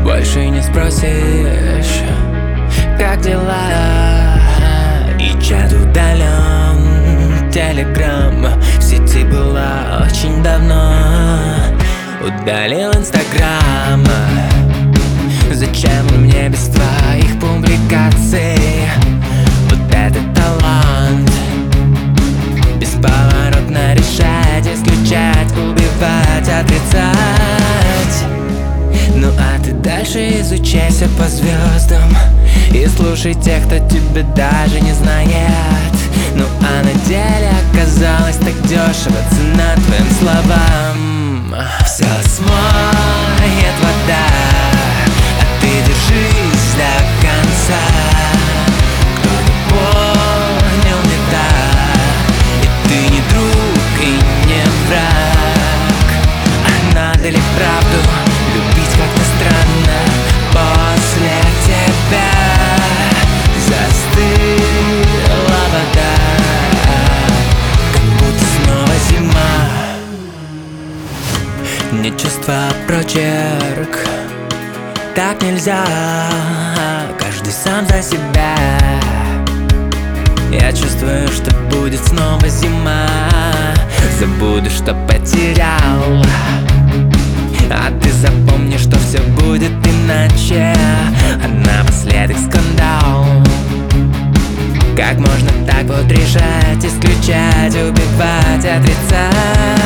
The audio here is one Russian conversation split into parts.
Больше не спросишь, как дела, и чат удален. Телеграм в сети была очень давно. Удалил Инстаграм. Зачем мне без твоих публикаций? Вот это талант. Бесповоротно решать, исключать, убивать, отрицать. Ну а ты дальше изучайся по звездам и слушай тех, кто тебя даже не знает. Ну а на деле оказалось так дешево, цена твоим словам. Все смоет вода, а ты держись до конца. Кто-то понял не так, и ты не друг и не враг. А надо ли правду любить как-то странно? После тебя застыла вода, как будто снова зима. Не чувства, а прочерк. Так нельзя, каждый сам за себя. Я чувствую, что будет снова зима. Забуду, что потерял, а ты запомни, что все будет иначе. А напоследок скандал. Как можно так вот решать, исключать, убивать, отрицать?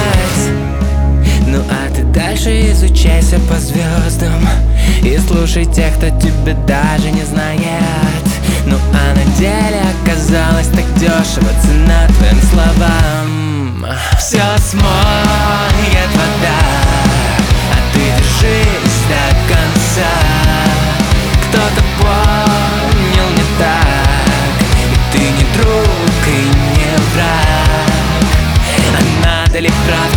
Ну а ты дальше изучайся по звездам и слушай тех, кто тебя даже не знает. Ну а на деле оказалось так дешево, цена твоим словам. Все смоет вода, а ты держись до конца. Кто-то понял не так, и ты не друг и не враг. А надо ли правда